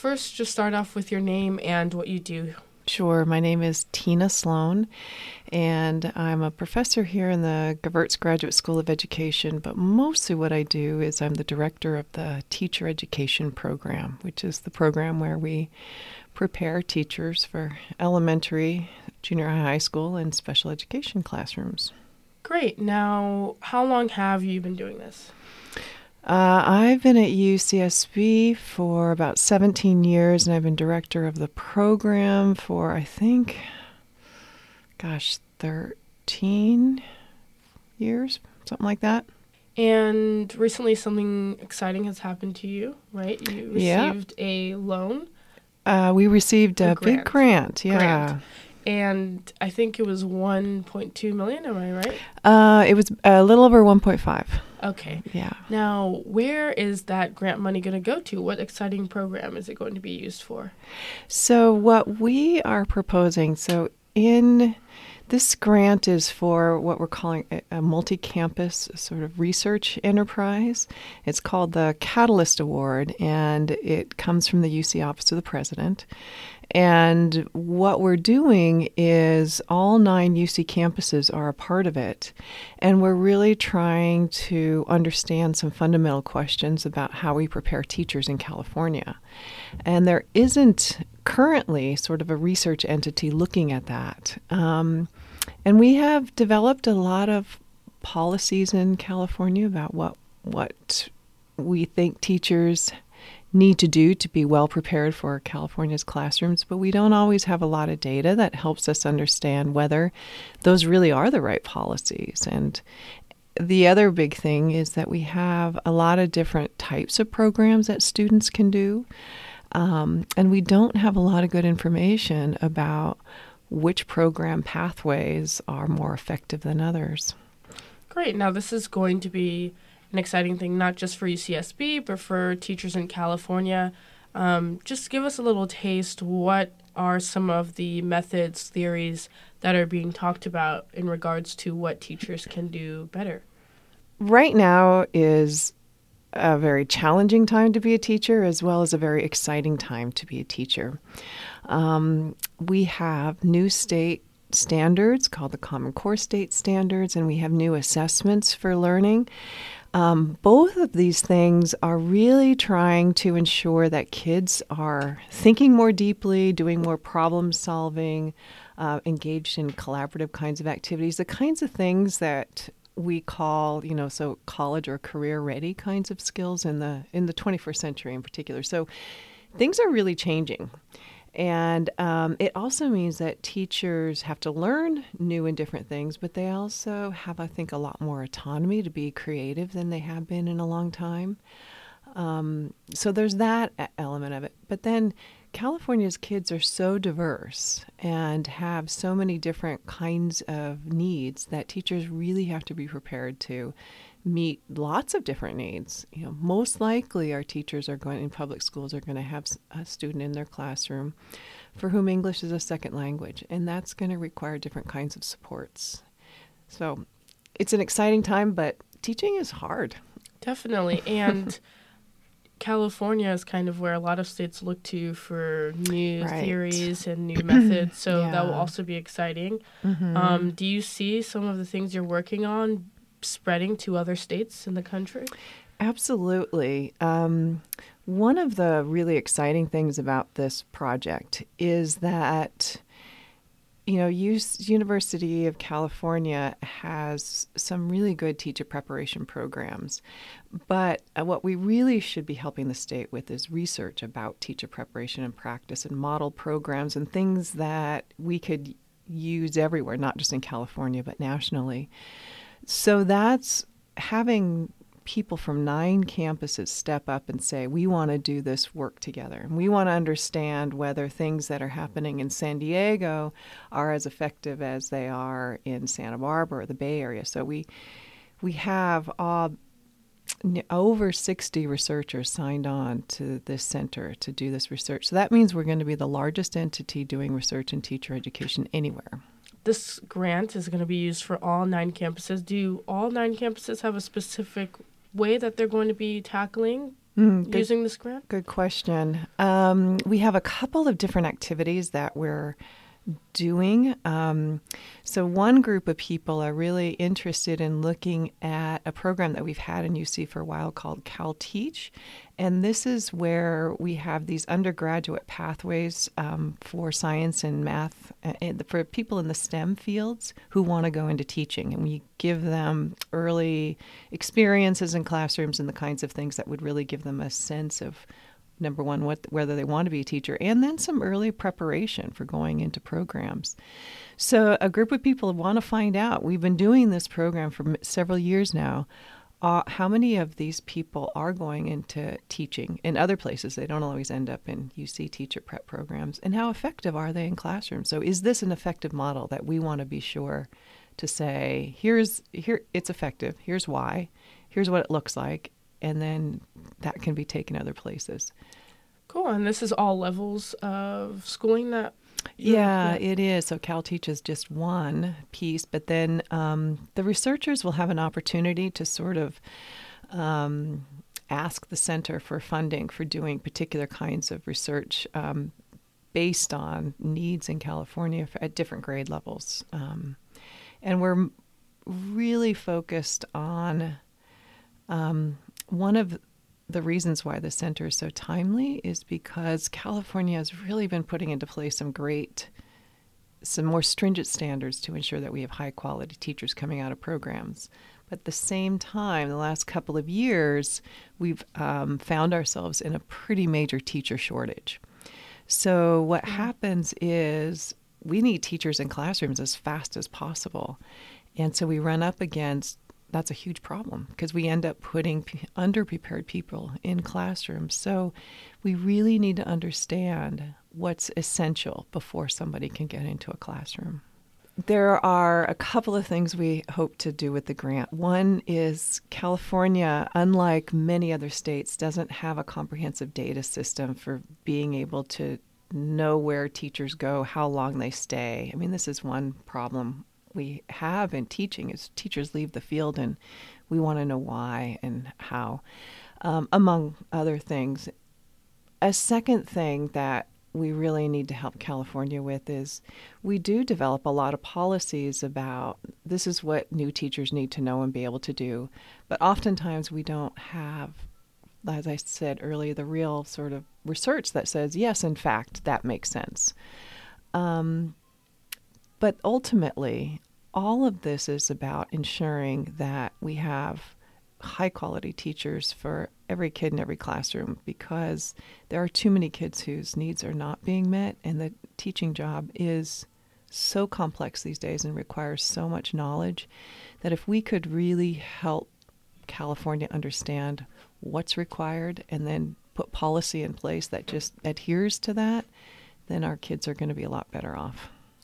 First, just start off with your name and what you do. Sure. My name is Tina Sloan, and I'm a professor here in the Gewurz Graduate School of Education, but mostly what I do is I'm the director of the Teacher Education Program, which is the program where we prepare teachers for elementary, junior high school, and special education classrooms. Great. Now, how long have you been doing this? I've been at UCSB for about 17 years, and I've been director of the program for, I think, 13 years, something like that. And recently something exciting has happened to you, right? You received a loan. We received a big grant, And I think it was 1.2 million, am I right? It was a little over 1.5. Okay. Yeah. Now, where is that grant money going to go to? What exciting program is it going to be used for? So what we are proposing, this grant is for what we're calling a multi-campus sort of research enterprise. It's called the Catalyst Award, and it comes from the UC Office of the President. And what we're doing is all 9 UC campuses are a part of it. And we're really trying to understand some fundamental questions about how we prepare teachers in California. And there isn't currently sort of a research entity looking at that. And we have developed a lot of policies in California about what we think teachers need to do to be well prepared for California's classrooms, but we don't always have a lot of data that helps us understand whether those really are the right policies. And the other big thing is that we have a lot of different types of programs that students can do, and we don't have a lot of good information about which program pathways are more effective than others. Great. Now, this is going to be an exciting thing, not just for UCSB, but for teachers in California. Just give us a little taste. What are some of the methods, theories that are being talked about in regards to what teachers can do better? Right now is a very challenging time to be a teacher, as well as a very exciting time to be a teacher. We have new state standards called the Common Core State Standards, and we have new assessments for learning. Both of these things are really trying to ensure that kids are thinking more deeply, doing more problem solving, engaged in collaborative kinds of activities, the kinds of things that we call, college or career ready kinds of skills in the 21st century in particular. So things are really changing. And it also means that teachers have to learn new and different things, but they also have, I think, a lot more autonomy to be creative than they have been in a long time. So there's that element of it. But then California's kids are so diverse and have so many different kinds of needs that teachers really have to be prepared to meet lots of different needs. Most likely our teachers in public schools are going to have a student in their classroom for whom English is a second language, and that's going to require different kinds of supports. So it's an exciting time, but teaching is hard. Definitely. And California is kind of where a lot of states look to for new theories and new methods, so that will also be exciting. Mm-hmm. Do you see some of the things you're working on spreading to other states in the country? Absolutely. One of the really exciting things about this project is that, University of California has some really good teacher preparation programs. But what we really should be helping the state with is research about teacher preparation and practice and model programs and things that we could use everywhere, not just in California, but nationally. So that's having people from 9 campuses step up and say, we want to do this work together. And we want to understand whether things that are happening in San Diego are as effective as they are in Santa Barbara or the Bay Area. So we have over 60 researchers signed on to this center to do this research. So that means we're going to be the largest entity doing research in teacher education anywhere. This grant is going to be used for all 9 campuses. Do all 9 campuses have a specific way that they're going to be tackling using this grant? Good question. We have a couple of different activities that we're doing. So one group of people are really interested in looking at a program that we've had in UC for a while called CalTeach. And this is where we have these undergraduate pathways for science and math for people in the STEM fields who want to go into teaching. And we give them early experiences in classrooms and the kinds of things that would really give them a sense of, number one, whether they want to be a teacher, and then some early preparation for going into programs. So a group of people want to find out, we've been doing this program for several years now, how many of these people are going into teaching in other places. They don't always end up in UC teacher prep programs. And how effective are they in classrooms? So is this an effective model that we want to be sure to say, here it's effective, here's why, here's what it looks like, and then that can be taken other places. Cool. And this is all levels of schooling that? Yeah, it is. So CalTeach is just one piece, but then the researchers will have an opportunity to sort of ask the center for funding for doing particular kinds of research based on needs in California at different grade levels. And we're really focused on one of the reasons why the center is so timely is because California has really been putting into place some more stringent standards to ensure that we have high quality teachers coming out of programs. But at the same time, the last couple of years, we've found ourselves in a pretty major teacher shortage. So what happens is we need teachers in classrooms as fast as possible. And so we run up against that's a huge problem because we end up putting underprepared people in classrooms. So we really need to understand what's essential before somebody can get into a classroom. There are a couple of things we hope to do with the grant. One is California, unlike many other states, doesn't have a comprehensive data system for being able to know where teachers go, how long they stay. I mean, this is one problem we have in teaching is teachers leave the field and we want to know why and how, among other things. A second thing that we really need to help California with is we do develop a lot of policies about this is what new teachers need to know and be able to do, but oftentimes we don't have, as I said earlier, the real sort of research that says, yes, in fact, that makes sense. But ultimately, all of this is about ensuring that we have high-quality teachers for every kid in every classroom because there are too many kids whose needs are not being met, and the teaching job is so complex these days and requires so much knowledge that if we could really help California understand what's required and then put policy in place that just adheres to that, then our kids are going to be a lot better off.